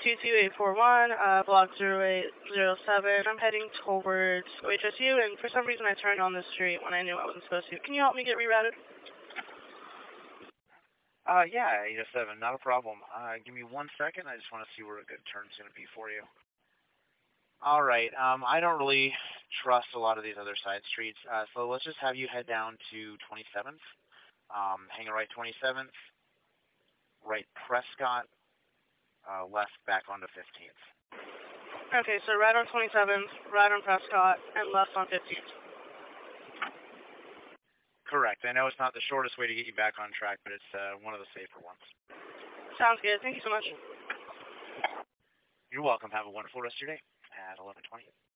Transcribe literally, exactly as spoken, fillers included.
two two eight four one, uh, block zero eight zero seven. I'm heading towards O H S U, and for some reason I turned on the street when I knew I wasn't supposed to. Can you help me get rerouted? Uh, yeah, eight oh seven, not a problem. Uh, give me one second. I just want to see where a good turn's going to be for you. All right. Um, I don't really trust a lot of these other side streets, uh, so let's just have you head down to twenty-seventh. Um, hang a right twenty-seventh, right Prescott, uh, left back onto fifteenth. Okay, so right on twenty-seventh, right on Prescott, and left on fifteenth. Correct. I know it's not the shortest way to get you back on track, but it's uh, one of the safer ones. Sounds good. Thank you so much. You're welcome. Have a wonderful rest of your day at eleven twenty.